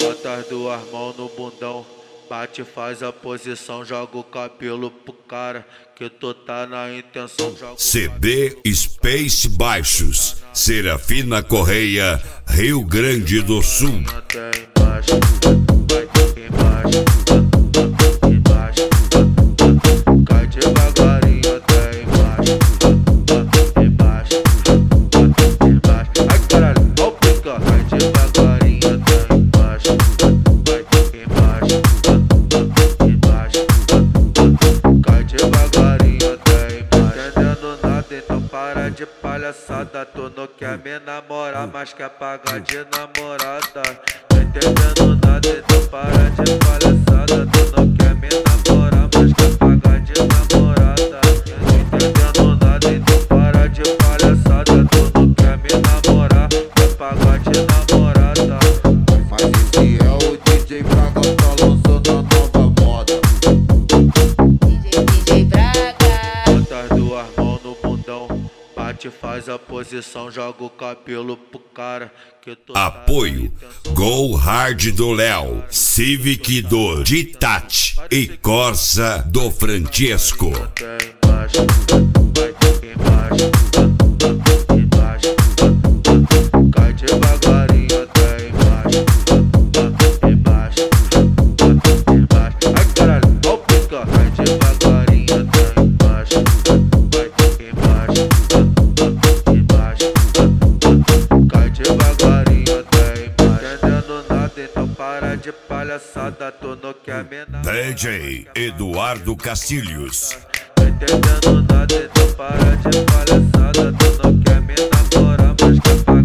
Bota as duas mãos no bundão, bate, faz a posição, joga o cabelo pro cara, que tu tá na intenção. CD Space Baixos, Serafina Correia, Rio Grande do Sul. Até embaixo, vai embaixo, embaixo, cai devagarinho até embaixo, embaixo, embaixo. Ai caralho, ó o pica, cai devagarinho até embaixo, vai embaixo, embaixo, cai devagarinho até embaixo. Entendendo nada, então para de palhaçada. Tu não quer me namorar, mas quer pagar de namorada. Não entendendo nada, então para de palhaçada. Tu não quer me namorar, mas quer pagar de namorada. Não entendendo nada, então para de palhaçada. Tu não quer me namorar, quer pagar de namorada. Mas esse é o DJ Braga, tá lançando a nova moda. DJ Braga. Bota as duas mãos no bundão, bate, faz a posição, joga o cabelo pro cara, que tu tá Apoio Go Hard do Léo, Civic do Ditati e Corsa do Francesco. até embaixo, vai embaixo, embaixo, cai devagarinho até embaixo, embaixo, embaixo. Ai caralho, ó o pica, cai devagarinho até embaixo, vai embaixo, embaixo, cai devagarinho até embaixo. Entendendo nada, então para de palhaçada. Tu não quer me namorar, DJ Eduardo Castilhos. não entendendo nada, então para de palhaçada. Tu não quer me namorar, mas quer pagar